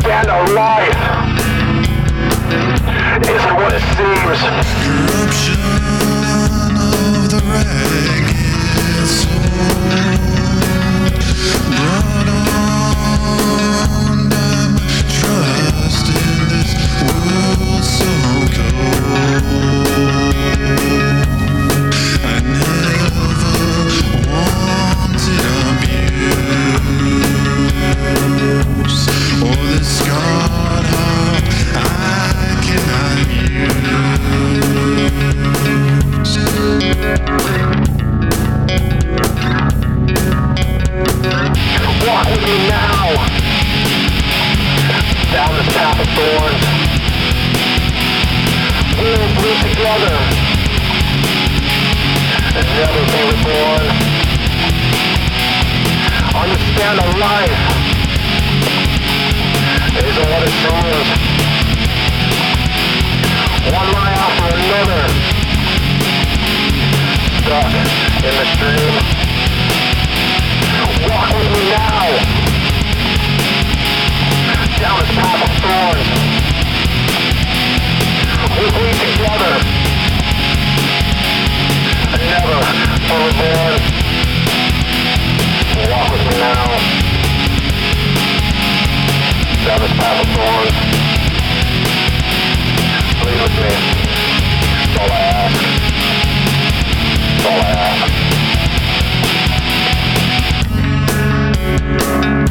understand our life isn't what it seems. Corruption of the ragged soul brought on by trust in this world so cold. I never wanted abuse or this scarred heart I cannot Walk with me now, down this path of thorns. We'll bleed together and never be reborn. Understand our life isn't what it seems. One lie after another, stuck in the stream. Walk with me now, down this path of thorns. We'll bleed together and never be reborn. Walk with me now, down this path of thorns. Please with me, that's all I ask. That's all I ask.